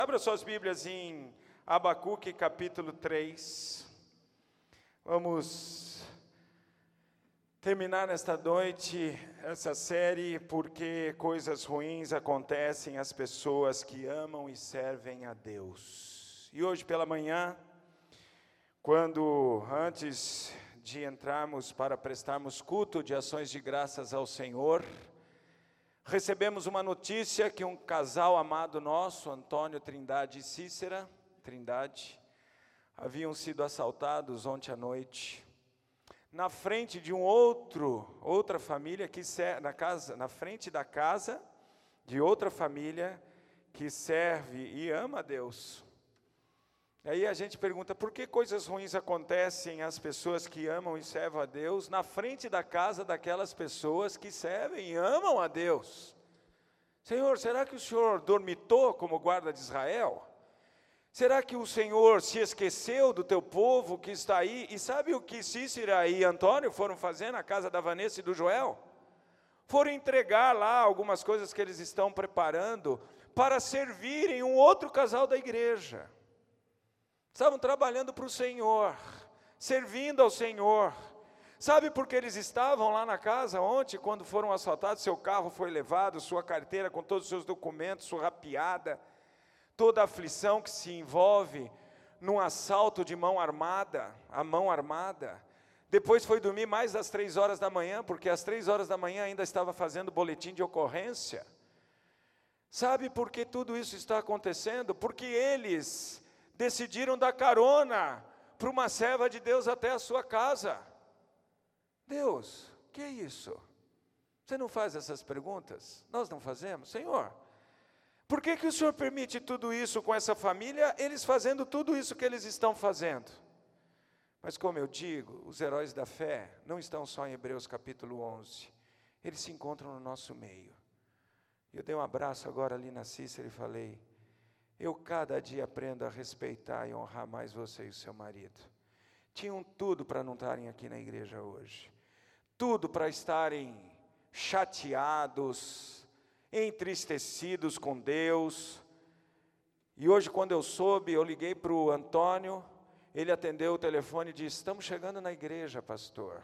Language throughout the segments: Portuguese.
Abra suas Bíblias em Abacuque, capítulo 3. Vamos terminar nesta noite essa série, porque coisas ruins acontecem às pessoas que amam e servem a Deus. E hoje pela manhã, antes de entrarmos para prestarmos culto de ações de graças ao Senhor, recebemos uma notícia que um casal amado nosso, Antônio Trindade e Cícera Trindade, haviam sido assaltados ontem à noite, na frente de outra família que na frente da casa de outra família que serve e ama a Deus. E aí a gente pergunta, por que coisas ruins acontecem às pessoas que amam e servem a Deus, na frente da casa daquelas pessoas que servem e amam a Deus? Senhor, será que o Senhor dormitou como guarda de Israel? Será que o Senhor se esqueceu do teu povo que está aí? E sabe o que Cícera e Antônio foram fazer na casa da Vanessa e do Joel? Foram entregar lá algumas coisas que eles estão preparando para servirem um outro casal da igreja. Estavam trabalhando para o Senhor, servindo ao Senhor. Sabe por que eles estavam lá na casa ontem, quando foram assaltados? Seu carro foi levado, sua carteira com todos os seus documentos, surrapiada, toda a aflição que se envolve num assalto de mão armada, a mão armada. Depois foi dormir mais das 3 horas da manhã, porque às 3 horas da manhã ainda estava fazendo boletim de ocorrência. Sabe por que tudo isso está acontecendo? Porque eles decidiram dar carona para uma serva de Deus até a sua casa. Deus, que é isso? Você não faz essas perguntas? Nós não fazemos? Senhor, por que o Senhor permite tudo isso com essa família, eles fazendo tudo isso que eles estão fazendo? Mas como eu digo, os heróis da fé não estão só em Hebreus capítulo 11, eles se encontram no nosso meio. Eu dei um abraço agora ali na Cícera e falei, eu cada dia aprendo a respeitar e honrar mais você e o seu marido. Tinham tudo para não estarem aqui na igreja hoje. Tudo para estarem chateados, entristecidos com Deus. E hoje, quando eu soube, eu liguei para o Antônio, ele atendeu o telefone e disse, estamos chegando na igreja, pastor.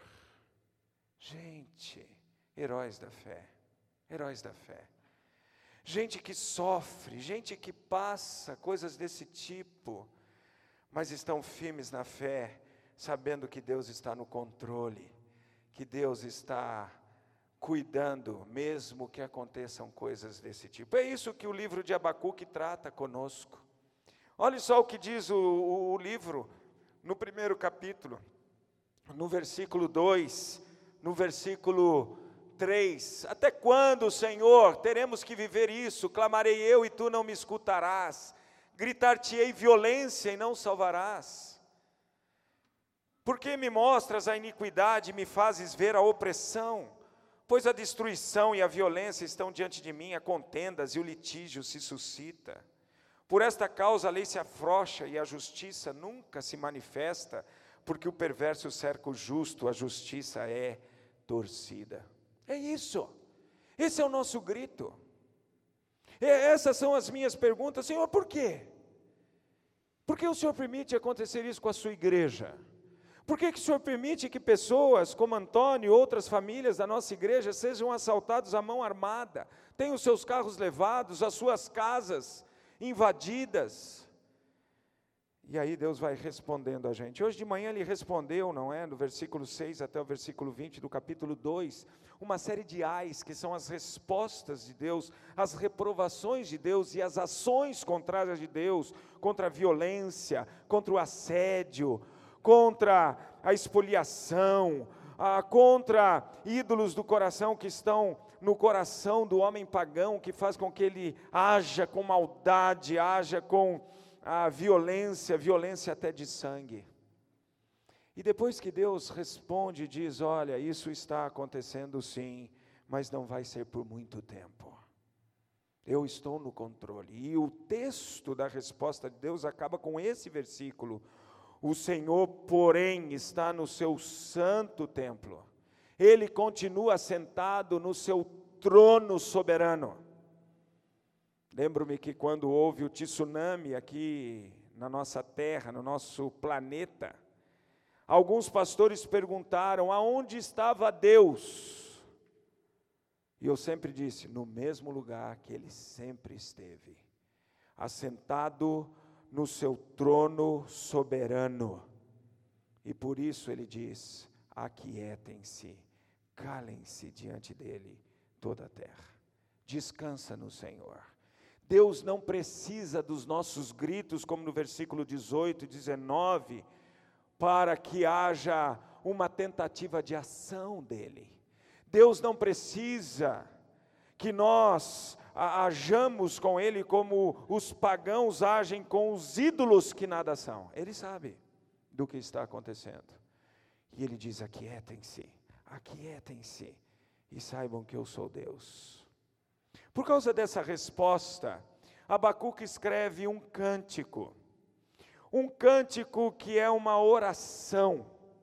Gente, heróis da fé, heróis da fé. Gente que sofre, gente que passa coisas desse tipo, mas estão firmes na fé, sabendo que Deus está no controle, que Deus está cuidando, mesmo que aconteçam coisas desse tipo. É isso que o livro de Abacuque trata conosco. Olha só o que diz o livro, no primeiro capítulo, no versículo 2, no versículo 3, até quando, Senhor, teremos que viver isso? Clamarei eu e tu não me escutarás, gritar-te-ei violência e não salvarás. Por que me mostras a iniquidade e me fazes ver a opressão? Pois a destruição e a violência estão diante de mim, a contendas e o litígio se suscita. Por esta causa a lei se afrouxa e a justiça nunca se manifesta, porque o perverso cerca o justo, a justiça é torcida. É isso, esse é o nosso grito, essas são as minhas perguntas. Senhor, por quê? Por que o Senhor permite acontecer isso com a sua igreja? Por que o Senhor permite que pessoas como Antônio e outras famílias da nossa igreja sejam assaltados à mão armada, tenham os seus carros levados, as suas casas invadidas? E aí Deus vai respondendo a gente. Hoje de manhã ele respondeu, não é? No versículo 6 até o versículo 20 do capítulo 2, uma série de ais, que são as respostas de Deus, as reprovações de Deus e as ações contrárias de Deus, contra a violência, contra o assédio, contra a espoliação, contra ídolos do coração que estão no coração do homem pagão, que faz com que ele haja com maldade, haja com a violência até de sangue. E depois que Deus responde e diz, olha, isso está acontecendo sim, mas não vai ser por muito tempo. Eu estou no controle. E o texto da resposta de Deus acaba com esse versículo. O Senhor, porém, está no seu santo templo. Ele continua sentado no seu trono soberano. Lembro-me que quando houve o tsunami aqui na nossa terra, no nosso planeta, alguns pastores perguntaram aonde estava Deus. E eu sempre disse, no mesmo lugar que Ele sempre esteve, assentado no seu trono soberano. E por isso Ele diz, aquietem-se, calem-se diante dEle toda a terra. Descansa no Senhor. Deus não precisa dos nossos gritos, como no versículo 18 e 19, para que haja uma tentativa de ação dEle. Deus não precisa que nós hajamos com Ele como os pagãos agem com os ídolos que nada são. Ele sabe do que está acontecendo. E Ele diz, aquietem-se, aquietem-se e saibam que eu sou Deus. Por causa dessa resposta, Abacuque escreve um cântico que é uma oração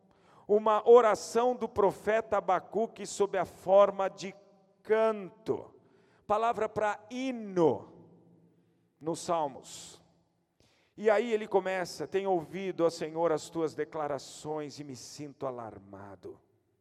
do profeta Abacuque sob a forma de canto, palavra para hino nos Salmos. E aí ele começa, tenho ouvido, ó Senhor, as tuas declarações e me sinto alarmado.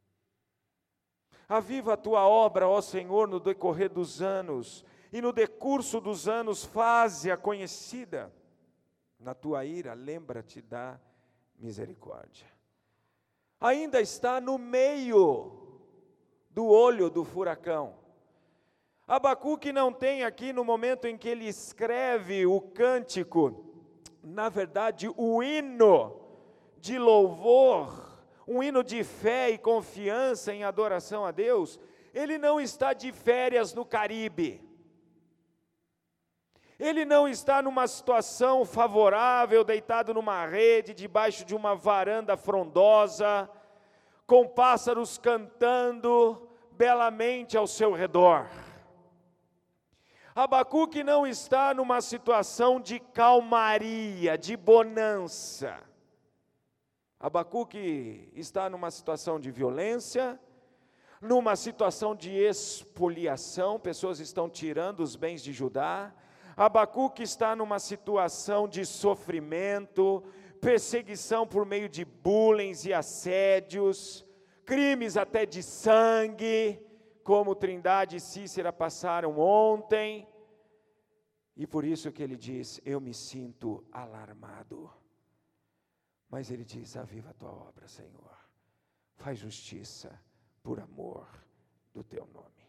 Aviva a tua obra, ó Senhor, no decorrer dos anos, e no decurso dos anos faze-a conhecida. Na tua ira, lembra-te da misericórdia. Ainda está no meio do olho do furacão. Abacuque não tem aqui, no momento em que ele escreve o cântico, na verdade o hino de louvor, um hino de fé e confiança em adoração a Deus, ele não está de férias no Caribe. Ele não está numa situação favorável, deitado numa rede, debaixo de uma varanda frondosa, com pássaros cantando belamente ao seu redor. Abacuque não está numa situação de calmaria, de bonança. Abacuque está numa situação de violência, numa situação de expoliação, pessoas estão tirando os bens de Judá. Abacuque está numa situação de sofrimento, perseguição por meio de bullying e assédios, crimes até de sangue, como Trindade e Cícera passaram ontem. E por isso que ele diz, eu me sinto alarmado. Mas ele diz, aviva a tua obra, Senhor, faz justiça por amor do teu nome.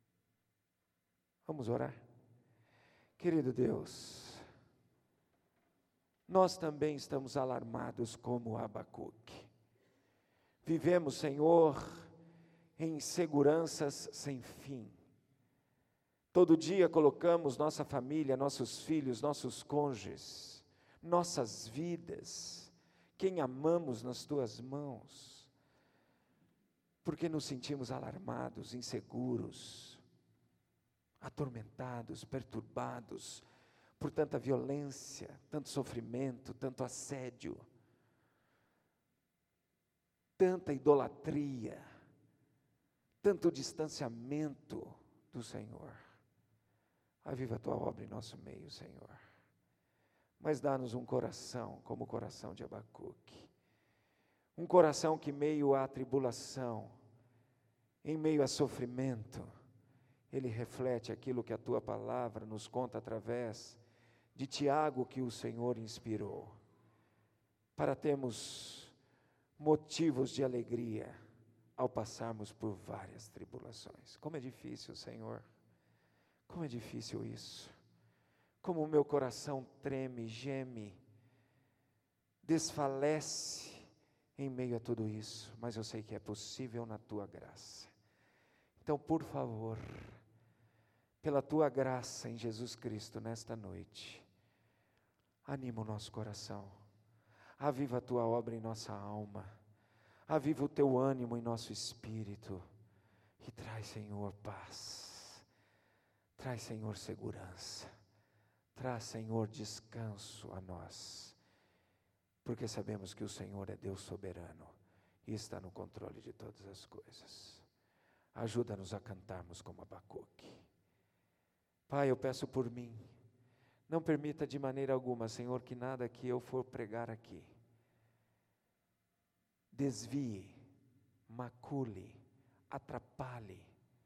Vamos orar? Querido Deus, nós também estamos alarmados como Abacuque. Vivemos, Senhor, em inseguranças sem fim. Todo dia colocamos nossa família, nossos filhos, nossos cônjuges, nossas vidas, quem amamos nas tuas mãos, porque nos sentimos alarmados, inseguros, atormentados, perturbados por tanta violência, tanto sofrimento, tanto assédio, tanta idolatria, tanto distanciamento do Senhor. Aviva a tua obra em nosso meio, Senhor. Mas dá-nos um coração como o coração de Abacuque. Um coração que, em meio à tribulação, em meio a sofrimento, ele reflete aquilo que a tua palavra nos conta através de Tiago, que o Senhor inspirou, para termos motivos de alegria ao passarmos por várias tribulações. Como é difícil, Senhor, como é difícil isso. Como o meu coração treme, geme, desfalece em meio a tudo isso, mas eu sei que é possível na tua graça. Então, por favor, pela tua graça em Jesus Cristo nesta noite, anima o nosso coração, aviva a tua obra em nossa alma, aviva o teu ânimo em nosso espírito e traz, Senhor, paz, traz, Senhor, segurança. Traz, Senhor, descanso a nós, porque sabemos que o Senhor é Deus soberano e está no controle de todas as coisas. Ajuda-nos a cantarmos como Abacuque. Pai, eu peço por mim, Não permita de maneira alguma, Senhor, que nada que eu for pregar aqui desvie, macule, atrapalhe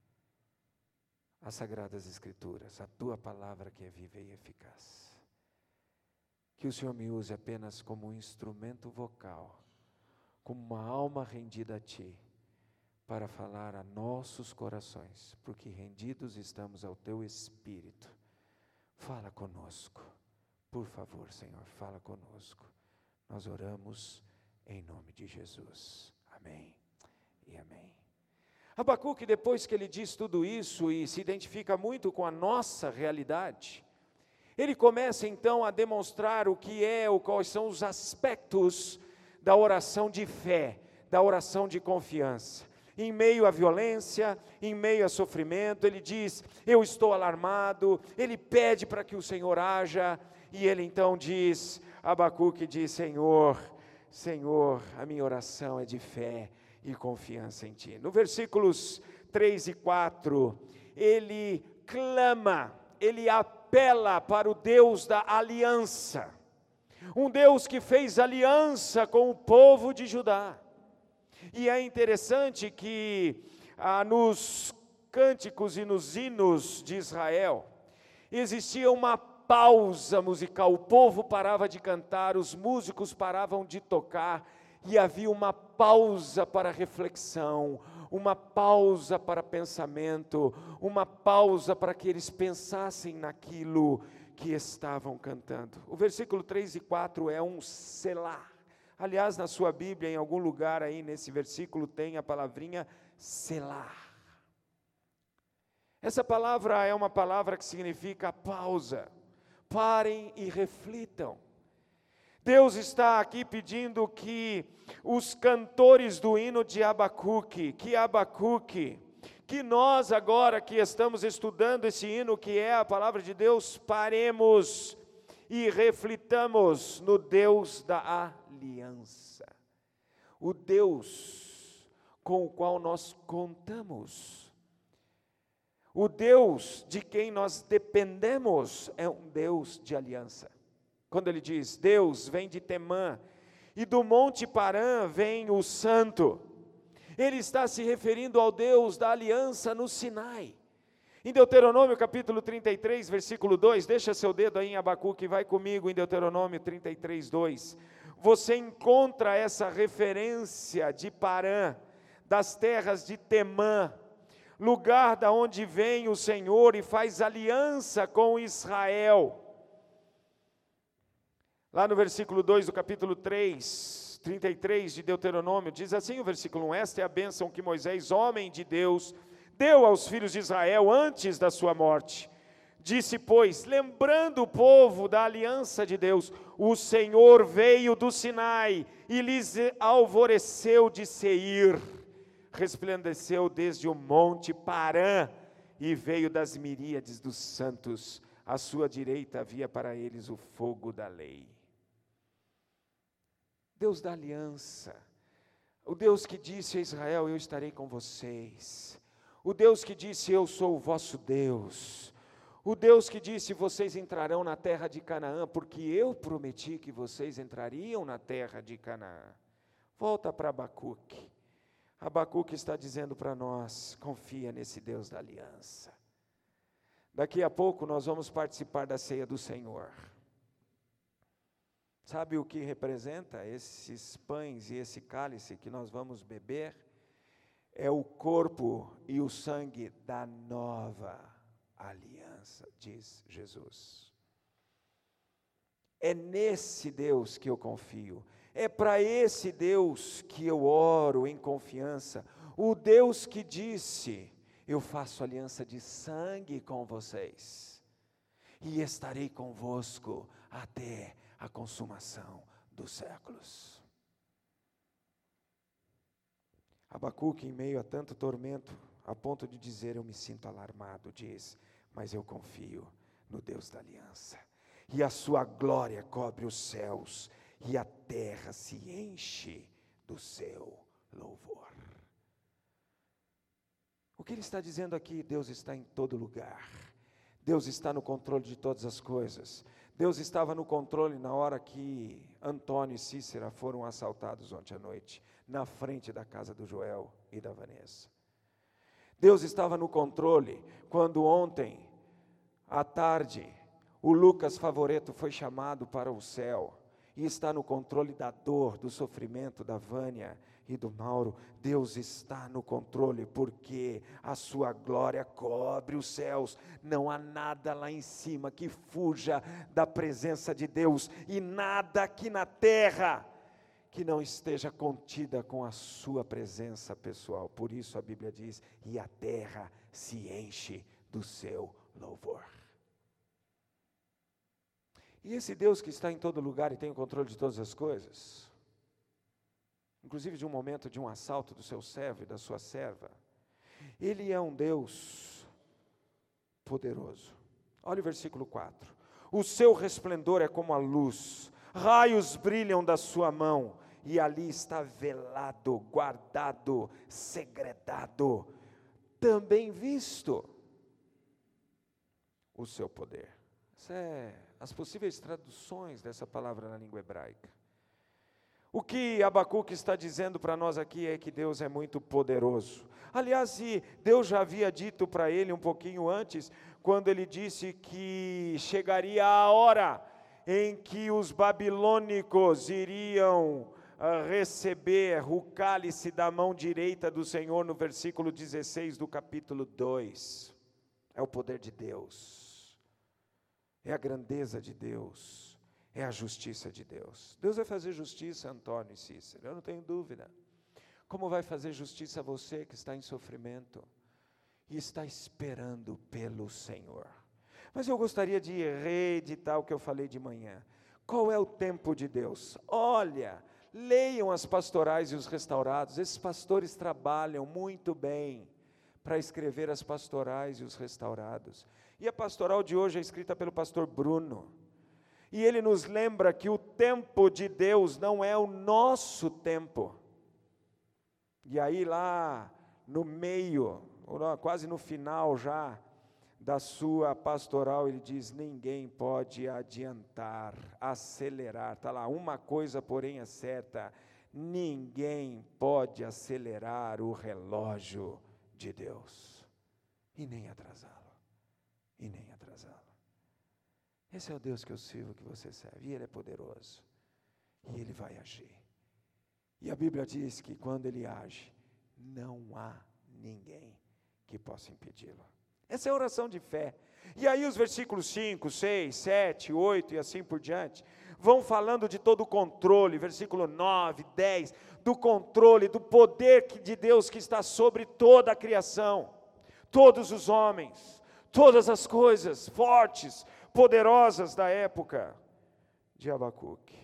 as Sagradas Escrituras, a Tua palavra que é viva e eficaz. Que o Senhor me use apenas como um instrumento vocal, como uma alma rendida a Ti, para falar a nossos corações, porque rendidos estamos ao Teu Espírito. Fala conosco, por favor, Senhor, fala conosco. Nós oramos em nome de Jesus. Amém e amém. Abacuque, depois que ele diz tudo isso e se identifica muito com a nossa realidade, ele começa então a demonstrar o que quais são os aspectos da oração de fé, da oração de confiança. Em meio à violência, em meio a sofrimento, ele diz, eu estou alarmado, ele pede para que o Senhor haja, e ele então diz, Abacuque diz, Senhor, a minha oração é de fé e confiança em Ti. No versículos 3 e 4, ele clama, ele apela para o Deus da aliança, um Deus que fez aliança com o povo de Judá. E é interessante que nos cânticos e nos hinos de Israel, existia uma pausa musical, o povo parava de cantar, os músicos paravam de tocar, e havia uma pausa para reflexão, uma pausa para pensamento, uma pausa para que eles pensassem naquilo que estavam cantando. O versículo 3 e 4 é um selá. Aliás, na sua Bíblia, em algum lugar aí nesse versículo tem a palavrinha selá. Essa palavra é uma palavra que significa pausa. Parem e reflitam. Deus está aqui pedindo que os cantores do hino de Abacuque, que nós agora que estamos estudando esse hino que é a palavra de Deus, paremos e reflitamos no Deus da aliança. O Deus com o qual nós contamos. O Deus de quem nós dependemos é um Deus de aliança. Quando ele diz, Deus vem de Temã, e do monte Parã vem o santo, ele está se referindo ao Deus da aliança no Sinai. Em Deuteronômio capítulo 33, versículo 2, deixa seu dedo aí em Abacuque, vai comigo em Deuteronômio 33, 2. Você encontra essa referência de Parã, das terras de Temã, lugar da onde vem o Senhor e faz aliança com Israel. Lá no versículo 2 do capítulo 33 de Deuteronômio, diz assim o versículo 1, esta é a bênção que Moisés, homem de Deus, deu aos filhos de Israel antes da sua morte. Disse, pois, lembrando o povo da aliança de Deus, o Senhor veio do Sinai e lhes alvoreceu de Seir, resplandeceu desde o monte Parã e veio das miríades dos santos, à sua direita havia para eles o fogo da lei. Deus da aliança, o Deus que disse a Israel, eu estarei com vocês, o Deus que disse, eu sou o vosso Deus, o Deus que disse, vocês entrarão na terra de Canaã, porque eu prometi que vocês entrariam na terra de Canaã. Volta para Abacuque. Abacuque está dizendo para nós, confia nesse Deus da aliança. Daqui a pouco nós vamos participar da ceia do Senhor. Sabe o que representa esses pães e esse cálice que nós vamos beber? É o corpo e o sangue da nova aliança, diz Jesus. É nesse Deus que eu confio, é para esse Deus que eu oro em confiança, o Deus que disse, eu faço aliança de sangue com vocês, e estarei convosco até a consumação dos séculos. Abacuque, em meio a tanto tormento, a ponto de dizer, eu me sinto alarmado, diz, mas eu confio no Deus da aliança, e a sua glória cobre os céus, e a terra se enche do seu louvor. O que ele está dizendo aqui? Deus está em todo lugar, Deus está no controle de todas as coisas. Deus estava no controle na hora que Antônio e Cícera foram assaltados ontem à noite, na frente da casa do Joel e da Vanessa. Deus estava no controle quando ontem, à tarde, o Lucas Favoreto foi chamado para o céu, e está no controle da dor, do sofrimento da Vânia e do Mauro. Deus está no controle, porque a sua glória cobre os céus, não há nada lá em cima que fuja da presença de Deus, e nada aqui na terra que não esteja contida com a sua presença pessoal. Por isso a Bíblia diz, e a terra se enche do seu louvor. E esse Deus que está em todo lugar e tem o controle de todas as coisas, inclusive de um momento de um assalto do seu servo e da sua serva, Ele é um Deus poderoso. Olha o versículo 4. O seu resplendor é como a luz, raios brilham da sua mão, e ali está velado, guardado, segredado, também visto o seu poder. Isso é as possíveis traduções dessa palavra na língua hebraica. O que Abacuque está dizendo para nós aqui é que Deus é muito poderoso. Aliás, Deus já havia dito para ele um pouquinho antes, quando ele disse que chegaria a hora em que os babilônicos iriam receber o cálice da mão direita do Senhor, no versículo 16 do capítulo 2. É o poder de Deus, é a grandeza de Deus, é a justiça de Deus. Deus vai fazer justiça a Antônio e Cícera, eu não tenho dúvida. Como vai fazer justiça a você que está em sofrimento e está esperando pelo Senhor? Mas eu gostaria de reeditar o que eu falei de manhã. Qual é o tempo de Deus? Olha, leiam as pastorais e os restaurados. Esses pastores trabalham muito bem para escrever as pastorais e os restaurados. E a pastoral de hoje é escrita pelo pastor Bruno. E ele nos lembra que o tempo de Deus não é o nosso tempo. E aí lá no meio, ou quase no final já da sua pastoral, ele diz, ninguém pode adiantar, acelerar. Está lá, uma coisa porém é certa, ninguém pode acelerar o relógio de Deus, e nem atrasá-lo, e nem atrasá-lo. Esse é o Deus que eu sirvo, que você serve, e Ele é poderoso, e Ele vai agir. E a Bíblia diz que quando Ele age, não há ninguém que possa impedi-lo. Essa é a oração de fé. E aí os versículos 5, 6, 7, 8 e assim por diante, vão falando de todo o controle, versículo 9, 10, do controle, do poder de Deus que está sobre toda a criação, todos os homens, todas as coisas fortes, poderosas da época de Abacuque.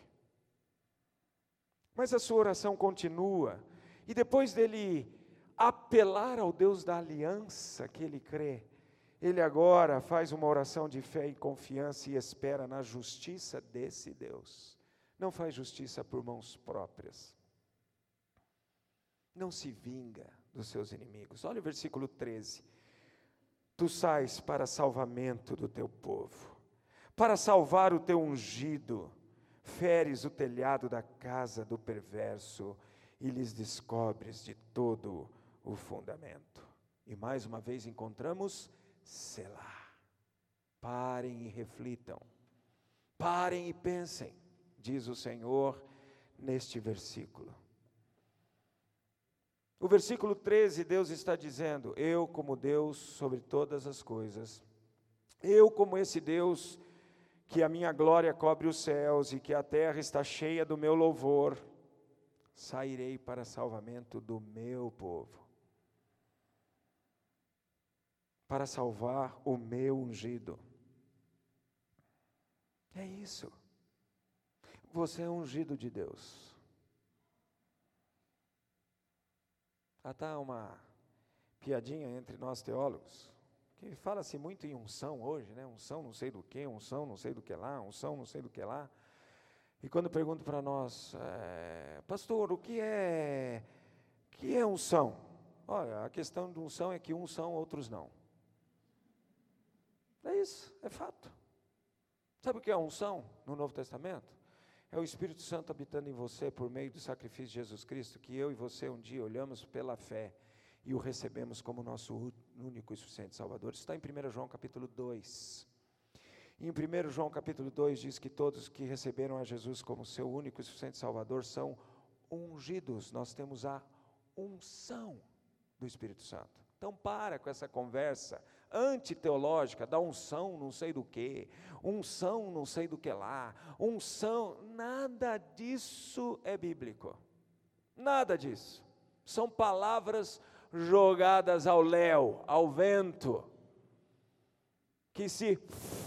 Mas a sua oração continua, e depois dele apelar ao Deus da aliança que ele crê, ele agora faz uma oração de fé e confiança e espera na justiça desse Deus. Não faz justiça por mãos próprias. Não se vinga dos seus inimigos. Olha o versículo 13. Tu sais para salvamento do teu povo, para salvar o teu ungido, feres o telhado da casa do perverso e lhes descobres de todo o fundamento. E mais uma vez encontramos Selá. Parem e reflitam, parem e pensem, diz o Senhor neste versículo. O versículo 13, Deus está dizendo, eu como Deus sobre todas as coisas, eu como esse Deus que a minha glória cobre os céus e que a terra está cheia do meu louvor, sairei para salvamento do meu povo, para salvar o meu ungido. É isso. Você é ungido de Deus. Está uma piadinha entre nós teólogos, que fala-se muito em unção hoje, né? Unção não sei do que, unção não sei do que lá, unção não sei do que lá. E quando pergunto para nós, pastor, o que é unção? Olha, a questão de unção é que uns são, outros não. É isso, é fato. Sabe o que é unção no Novo Testamento? É o Espírito Santo habitando em você por meio do sacrifício de Jesus Cristo, que eu e você um dia olhamos pela fé e o recebemos como nosso único e suficiente Salvador. Isso está em 1 João capítulo 2. Em 1 João capítulo 2 diz que todos que receberam a Jesus como seu único e suficiente Salvador são ungidos. Nós temos a unção do Espírito Santo. Então para com essa conversa antiteológica da unção não sei do que, unção não sei do que lá, unção, nada disso é bíblico, nada disso, são palavras jogadas ao léu, ao vento, que se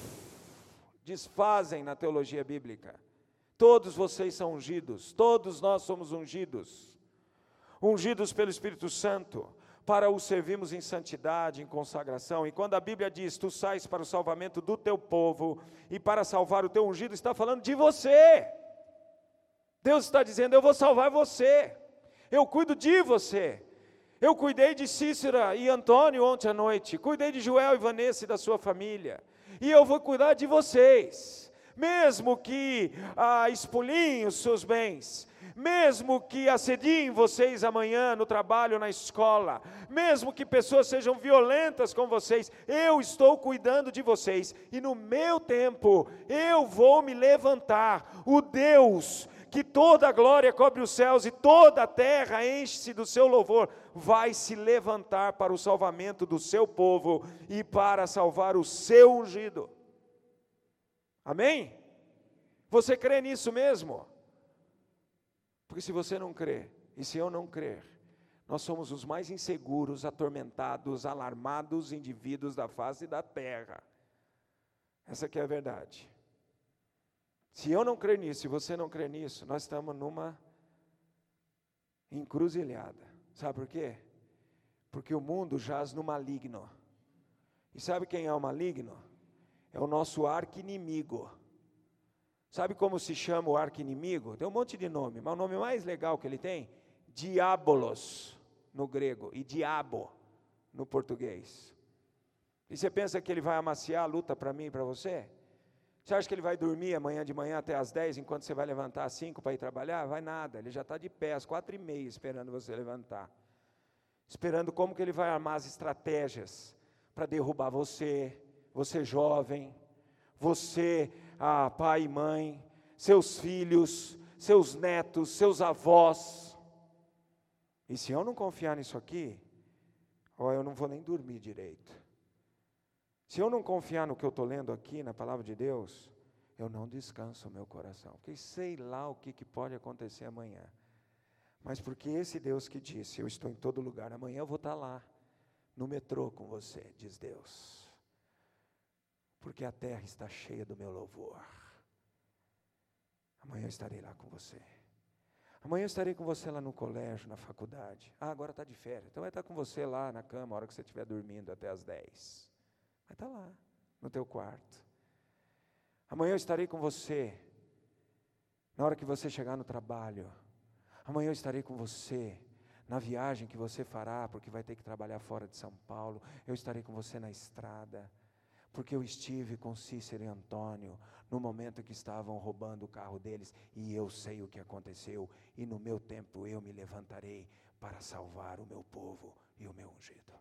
desfazem na teologia bíblica. Todos vocês são ungidos, todos nós somos ungidos pelo Espírito Santo, para o servirmos em santidade, em consagração. E quando a Bíblia diz, tu sais para o salvamento do teu povo, e para salvar o teu ungido, está falando de você. Deus está dizendo, eu vou salvar você, eu cuido de você. Eu cuidei de Cícera e Antônio ontem à noite, cuidei de Joel e Vanessa e da sua família, e eu vou cuidar de vocês, mesmo que expuliem os seus bens, mesmo que assediem vocês amanhã no trabalho, na escola, mesmo que pessoas sejam violentas com vocês, eu estou cuidando de vocês, e no meu tempo, eu vou me levantar, o Deus que toda a glória cobre os céus e toda a terra enche-se do seu louvor, vai se levantar para o salvamento do seu povo e para salvar o seu ungido. Amém? Você crê nisso mesmo? Porque se você não crê, e se eu não crer, nós somos os mais inseguros, atormentados, alarmados indivíduos da face da terra. Essa aqui é a verdade. Se eu não crer nisso, se você não crer nisso, nós estamos numa encruzilhada. Sabe por quê? Porque o mundo jaz no maligno. E sabe quem é o maligno? É o nosso arqui-inimigo. Sabe como se chama o arqui-inimigo? Tem um monte de nome, mas o nome mais legal que ele tem, diabolos no grego e diabo no português. E você pensa que ele vai amaciar a luta para mim e para você? Você acha que ele vai dormir amanhã de manhã até às 10, enquanto você vai levantar às 5 para ir trabalhar? Vai nada, ele já está de pé às 4h30 esperando você levantar. Esperando como que ele vai armar as estratégias para derrubar você, você jovem, você, pai e mãe, seus filhos, seus netos, seus avós. E se eu não confiar nisso aqui, eu não vou nem dormir direito. Se eu não confiar no que eu estou lendo aqui, na palavra de Deus, eu não descanso o meu coração, porque sei lá o que pode acontecer amanhã. Mas porque esse Deus que disse, eu estou em todo lugar, amanhã eu vou estar lá, no metrô com você, diz Deus. Porque a terra está cheia do meu louvor. Amanhã eu estarei lá com você. Amanhã eu estarei com você lá no colégio, na faculdade. Agora está de férias, então vai estar com você lá na cama, a hora que você estiver dormindo até às 10. Vai estar lá, no teu quarto. Amanhã eu estarei com você, na hora que você chegar no trabalho. Amanhã eu estarei com você, na viagem que você fará, porque vai ter que trabalhar fora de São Paulo. Eu estarei com você na estrada, porque eu estive com Cícero e Antônio, no momento que estavam roubando o carro deles, e eu sei o que aconteceu, e no meu tempo eu me levantarei para salvar o meu povo e o meu ungido.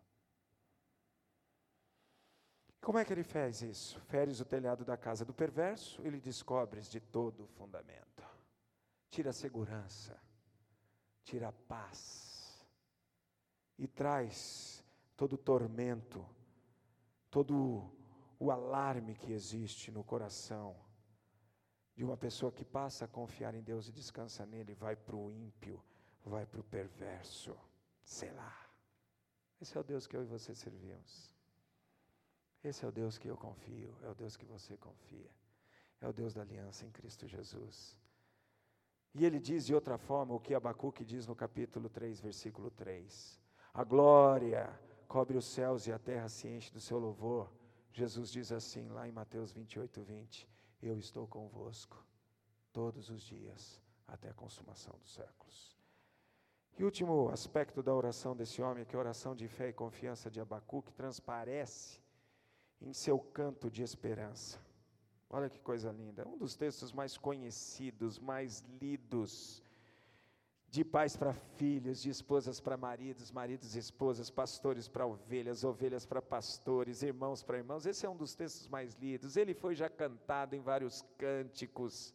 Como é que ele fez isso? Feres o telhado da casa do perverso, ele descobres de todo o fundamento. Tira a segurança, tira a paz, e traz todo o tormento, todo o alarme que existe no coração de uma pessoa que passa a confiar em Deus e descansa nele, vai para o ímpio, vai para o perverso, sei lá. Esse é o Deus que eu e você servimos. Esse é o Deus que eu confio, é o Deus que você confia, é o Deus da aliança em Cristo Jesus. E ele diz de outra forma o que Abacuque diz no capítulo 3, versículo 3. A glória cobre os céus e a terra se enche do seu louvor. Jesus diz assim lá em Mateus 28, 20, eu estou convosco todos os dias até a consumação dos séculos. E o último aspecto da oração desse homem, que é a oração de fé e confiança de Abacuque, transparece em seu canto de esperança. Olha que coisa linda, um dos textos mais conhecidos, mais lidos, de pais para filhos, de esposas para maridos, maridos e esposas, pastores para ovelhas, ovelhas para pastores, irmãos para irmãos. Esse é um dos textos mais lidos, ele foi já cantado em vários cânticos.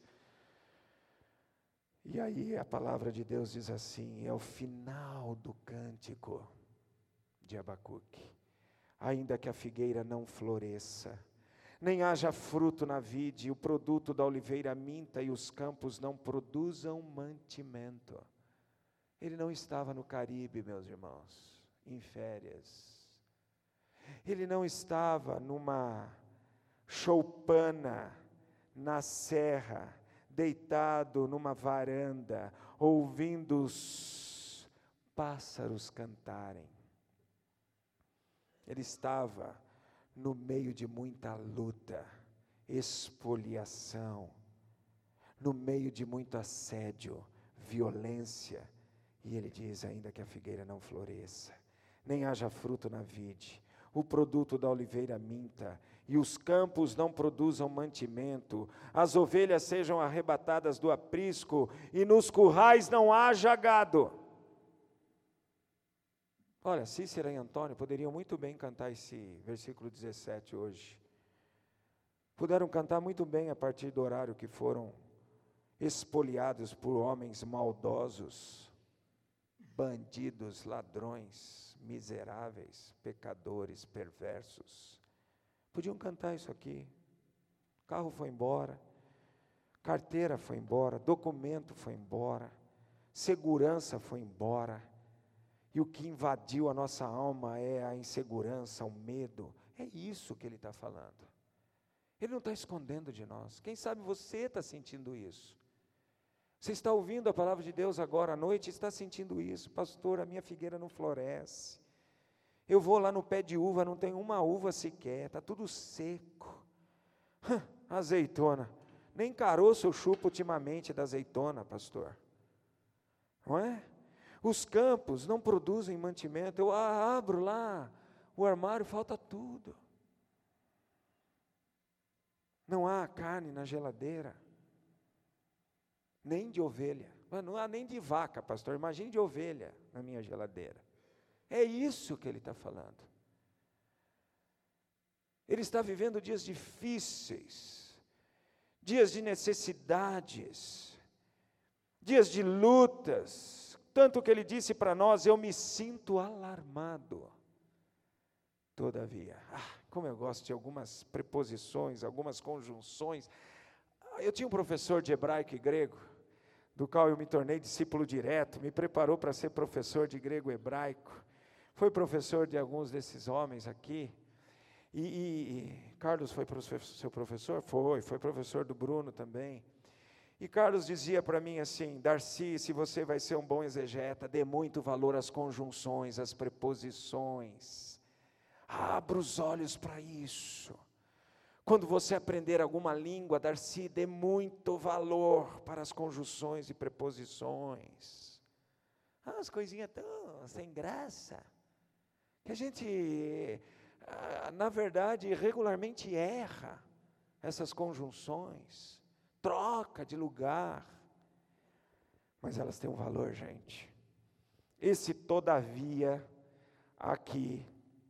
E aí a palavra de Deus diz assim, é o final do cântico de Abacuque. Ainda que a figueira não floresça, nem haja fruto na vide, o produto da oliveira minta e os campos não produzam mantimento. Ele não estava no Caribe, meus irmãos, em férias. Ele não estava numa choupana na serra, deitado numa varanda, ouvindo os pássaros cantarem. Ele estava no meio de muita luta, expoliação, no meio de muito assédio, violência. E ele diz, ainda que a figueira não floresça, nem haja fruto na vide, o produto da oliveira minta, e os campos não produzam mantimento, as ovelhas sejam arrebatadas do aprisco, e nos currais não haja gado. Olha, Cícera e Antônio poderiam muito bem cantar esse versículo 17 hoje. Puderam cantar muito bem a partir do horário que foram expoliados por homens maldosos, bandidos, ladrões, miseráveis, pecadores, perversos. Podiam cantar isso aqui. O carro foi embora, carteira foi embora, documento foi embora, segurança foi embora. E o que invadiu a nossa alma é a insegurança, o medo. É isso que ele está falando. Ele não está escondendo de nós. Quem sabe você está sentindo isso. Você está ouvindo a palavra de Deus agora à noite e está sentindo isso. Pastor, a minha figueira não floresce. Eu vou lá no pé de uva, não tem uma uva sequer, está tudo seco. Azeitona, nem caroço eu chupo ultimamente da azeitona, pastor. Não é? Os campos não produzem mantimento. Eu abro lá o armário, falta tudo. Não há carne na geladeira. Nem de ovelha, não há nem de vaca, pastor, imagine de ovelha na minha geladeira. É isso que ele está falando. Ele está vivendo dias difíceis, dias de necessidades, dias de lutas, tanto que ele disse para nós, eu me sinto alarmado. Todavia, como eu gosto de algumas preposições, algumas conjunções. Eu tinha um professor de hebraico e grego, do qual eu me tornei discípulo direto, me preparou para ser professor de grego e hebraico, foi professor de alguns desses homens aqui, e Carlos foi seu professor? Foi professor do Bruno também, e Carlos dizia para mim assim, Darcy, se você vai ser um bom exegeta, dê muito valor às conjunções, às preposições, abra os olhos para isso. Quando você aprender alguma língua, Darcy, dê muito valor para as conjunções e preposições. As coisinhas tão sem graça, que a gente, na verdade, regularmente erra essas conjunções, troca de lugar, mas elas têm um valor, gente. Esse todavia, aqui,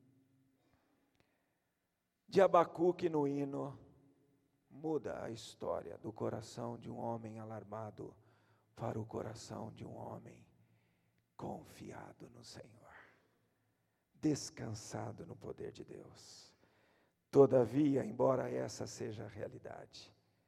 de Abacuque no hino, muda a história do coração de um homem alarmado para o coração de um homem confiado no Senhor, descansado no poder de Deus. Todavia, embora essa seja a realidade,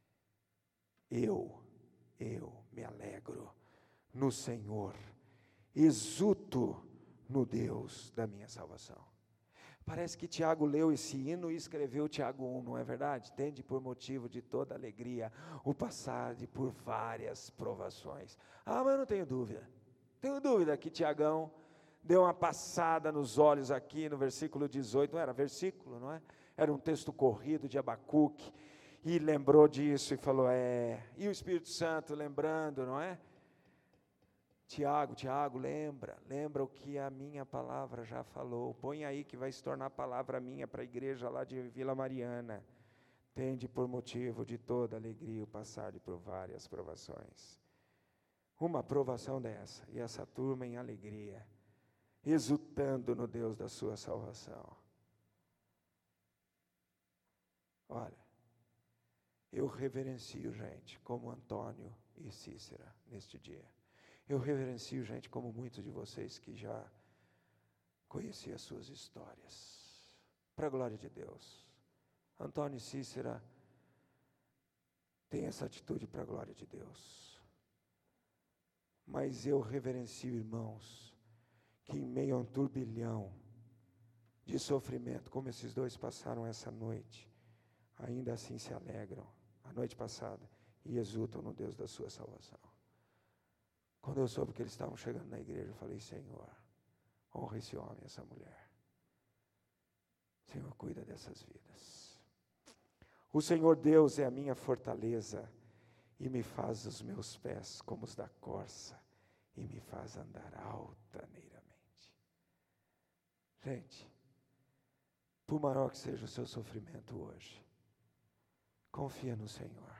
eu me alegro no Senhor, exulto no Deus da minha salvação. Parece que Tiago leu esse hino e escreveu Tiago 1, não é verdade? Tende por motivo de toda alegria o passar por várias provações. Mas eu não tenho dúvida que Tiagão deu uma passada nos olhos aqui no versículo 18, não era versículo, não é? Era um texto corrido de Abacuque, e lembrou disso e falou, e o Espírito Santo lembrando, não é? Tiago, lembra o que a minha palavra já falou. Põe aí que vai se tornar palavra minha para a igreja lá de Vila Mariana. Tende por motivo de toda alegria o passar por várias provações. Uma provação dessa, e essa turma em alegria, exultando no Deus da sua salvação. Olha, eu reverencio gente como Antônio e Cícera neste dia. Eu reverencio gente como muitos de vocês que já conheciam as suas histórias. Para a glória de Deus. Antônio e Cícera têm essa atitude para a glória de Deus. Mas eu reverencio irmãos que em meio a um turbilhão de sofrimento, como esses dois passaram essa noite, ainda assim se alegram, a noite passada, e exultam no Deus da sua salvação. Quando eu soube que eles estavam chegando na igreja, eu falei, Senhor, honra esse homem, essa mulher. Senhor, cuida dessas vidas. O Senhor Deus é a minha fortaleza, e me faz os meus pés como os da corça, e me faz andar altaneiramente. Gente, por maior que seja o seu sofrimento hoje, confia no Senhor.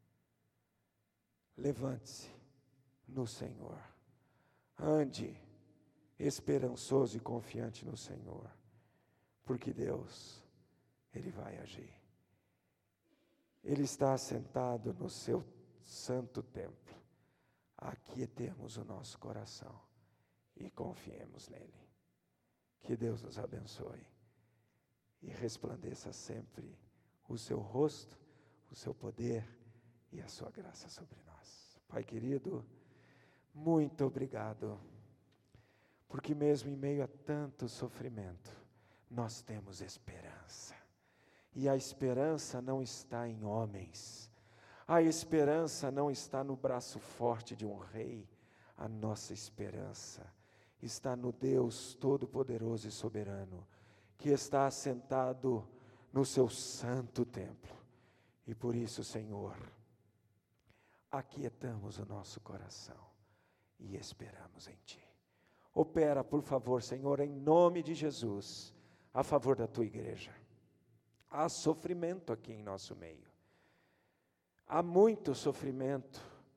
Levante-se no Senhor. Ande esperançoso e confiante no Senhor, porque Deus, Ele vai agir. Ele está assentado no seu santo templo. Aquietemos o nosso coração e confiemos nele. Que Deus nos abençoe e resplandeça sempre o seu rosto, o seu poder e a sua graça sobre nós. Pai querido, muito obrigado, porque mesmo em meio a tanto sofrimento, nós temos esperança. E a esperança não está em homens, a esperança não está no braço forte de um rei, a nossa esperança está no Deus Todo-Poderoso e Soberano, que está assentado no seu santo templo. E por isso, Senhor, aquietamos o nosso coração e esperamos em Ti. Opera, por favor, Senhor, em nome de Jesus, a favor da Tua igreja. Há sofrimento aqui em nosso meio. Há muito sofrimento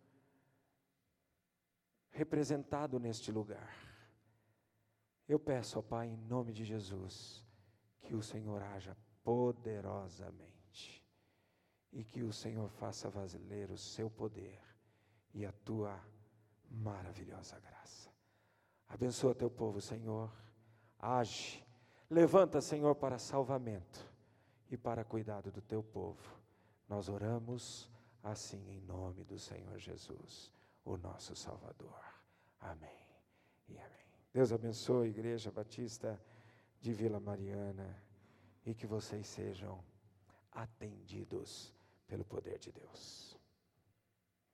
representado neste lugar. Eu peço, ó Pai, em nome de Jesus, que o Senhor haja poderosamente e que o Senhor faça valer o seu poder e a tua maravilhosa graça. Abençoa teu povo, Senhor. Age. Levanta, Senhor, para salvamento e para cuidado do teu povo. Nós oramos assim em nome do Senhor Jesus, o nosso Salvador. Amém e amém. Deus abençoe a Igreja Batista de Vila Mariana e que vocês sejam atendidos pelo poder de Deus.